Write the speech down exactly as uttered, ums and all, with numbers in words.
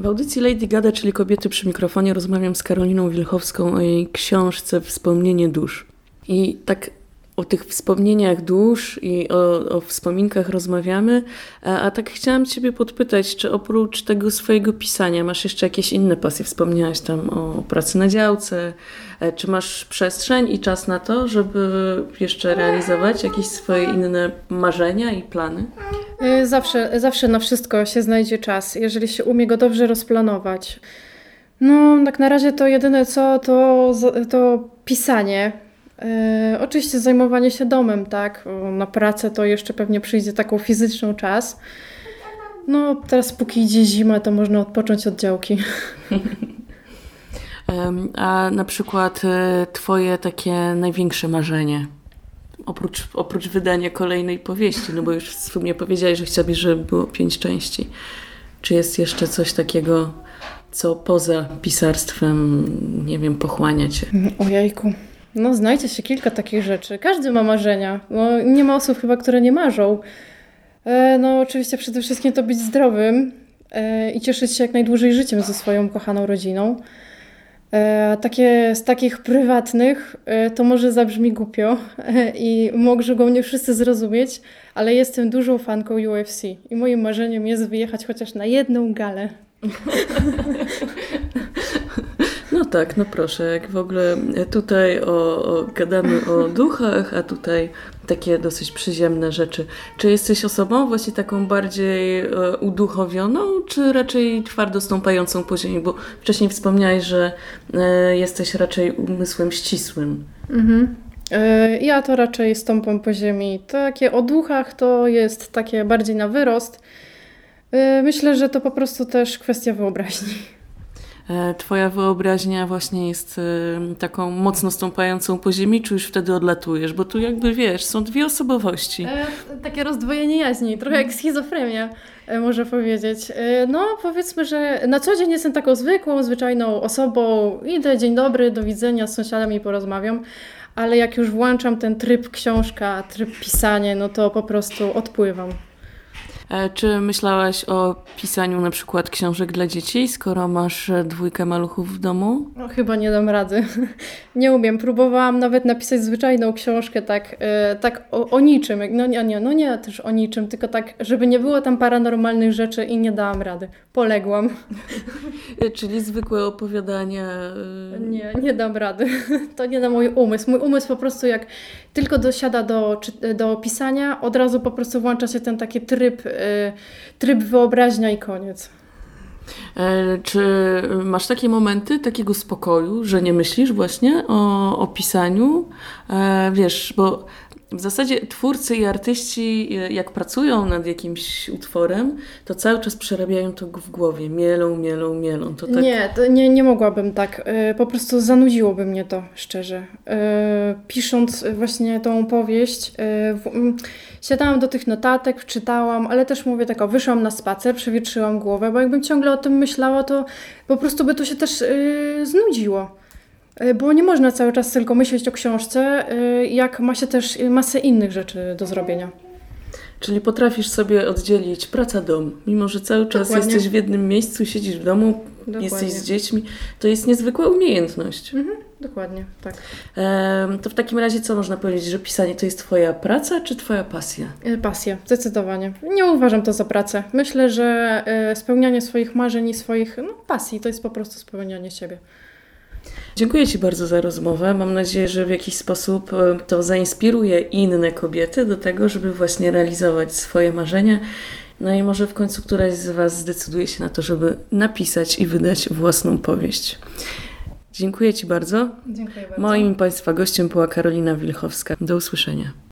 W audycji Lady Gada, czyli Kobiety przy mikrofonie, rozmawiam z Karoliną Wilchowską o jej książce Wspomnienie dusz. I tak o tych wspomnieniach dusz i o, o wspominkach rozmawiamy, a, a tak chciałam Ciebie podpytać, czy oprócz tego swojego pisania masz jeszcze jakieś inne pasje? Wspomniałaś tam o pracy na działce. Czy masz przestrzeń i czas na to, żeby jeszcze realizować jakieś swoje inne marzenia i plany? Zawsze, zawsze na wszystko się znajdzie czas, jeżeli się umie go dobrze rozplanować. No, tak na razie to jedyne co, to, to pisanie. Yy, oczywiście zajmowanie się domem, tak? Na pracę to jeszcze pewnie przyjdzie taką fizyczną czas. No, teraz póki idzie zima, to można odpocząć od działki. A na przykład Twoje takie największe marzenie? Oprócz, oprócz wydania kolejnej powieści, no bo już w sumie powiedziałeś, że chciałbyś, żeby było pięć części. Czy jest jeszcze coś takiego, co poza pisarstwem, nie wiem, pochłania Cię? Ojejku. No znajdzie się kilka takich rzeczy. Każdy ma marzenia. No, nie ma osób chyba, które nie marzą. E, no oczywiście przede wszystkim to być zdrowym e, i cieszyć się jak najdłużej życiem ze swoją kochaną rodziną. E, takie, z takich prywatnych e, to może zabrzmi głupio e, i mogą mnie wszyscy zrozumieć, ale jestem dużą fanką U F C i moim marzeniem jest wyjechać chociaż na jedną galę. No tak, no proszę, jak w ogóle tutaj o, o, gadamy o duchach, a tutaj takie dosyć przyziemne rzeczy. Czy jesteś osobą właśnie taką bardziej e, uduchowioną, czy raczej twardo stąpającą po ziemi? Bo wcześniej wspomniałeś, że e, jesteś raczej umysłem ścisłym. Mhm. E, ja to raczej stąpam po ziemi. Takie o duchach to jest takie bardziej na wyrost. E, myślę, że to po prostu też kwestia wyobraźni. Twoja wyobraźnia właśnie jest taką mocno stąpającą po ziemi, czy już wtedy odlatujesz? Bo tu jakby, wiesz, są dwie osobowości. E, takie rozdwojenie jaźni, trochę jak schizofrenia, e, można powiedzieć. E, no, powiedzmy, że na co dzień jestem taką zwykłą, zwyczajną osobą. Idę, dzień dobry, do widzenia, z sąsiadami porozmawiam. Ale jak już włączam ten tryb książka, tryb pisanie, no to po prostu odpływam. Czy myślałaś o pisaniu na przykład książek dla dzieci, skoro masz dwójkę maluchów w domu? No, chyba nie dam rady. Nie umiem. Próbowałam nawet napisać zwyczajną książkę tak, e, tak o, o niczym. No nie, nie, no nie też o niczym, tylko tak, żeby nie było tam paranormalnych rzeczy i nie dałam rady. Poległam. Czyli zwykłe opowiadania. Nie, nie dam rady. To nie na mój umysł. Mój umysł po prostu jak tylko dosiada do, do pisania, od razu po prostu włącza się ten taki tryb, tryb wyobraźnia i koniec. E, czy masz takie momenty takiego spokoju, że nie myślisz właśnie o, o pisaniu? E, wiesz, bo w zasadzie twórcy i artyści, jak pracują nad jakimś utworem, to cały czas przerabiają to w głowie. Mielą, mielą, mielą. To tak... Nie, to nie, nie mogłabym tak. Po prostu zanudziłoby mnie to, szczerze. Pisząc właśnie tą powieść, siadałam do tych notatek, czytałam, ale też mówię tak, o, wyszłam na spacer, przewietrzyłam głowę, bo jakbym ciągle o tym myślała, to po prostu by to się też znudziło. Bo nie można cały czas tylko myśleć o książce, jak ma się też masę innych rzeczy do zrobienia. Czyli potrafisz sobie oddzielić praca-dom, mimo że cały czas Dokładnie. Jesteś w jednym miejscu, siedzisz w domu, Dokładnie. Jesteś z dziećmi. To jest niezwykła umiejętność. Mhm, dokładnie, tak. Ehm, to w takim razie co można powiedzieć, że pisanie to jest Twoja praca czy Twoja pasja? Pasja, zdecydowanie. Nie uważam to za pracę. Myślę, że spełnianie swoich marzeń i swoich no, pasji to jest po prostu spełnianie siebie. Dziękuję Ci bardzo za rozmowę. Mam nadzieję, że w jakiś sposób to zainspiruje inne kobiety do tego, żeby właśnie realizować swoje marzenia. No i może w końcu któraś z Was zdecyduje się na to, żeby napisać i wydać własną powieść. Dziękuję Ci bardzo. Dziękuję bardzo. Moim Państwa gościem była Karolina Wilchowska. Do usłyszenia.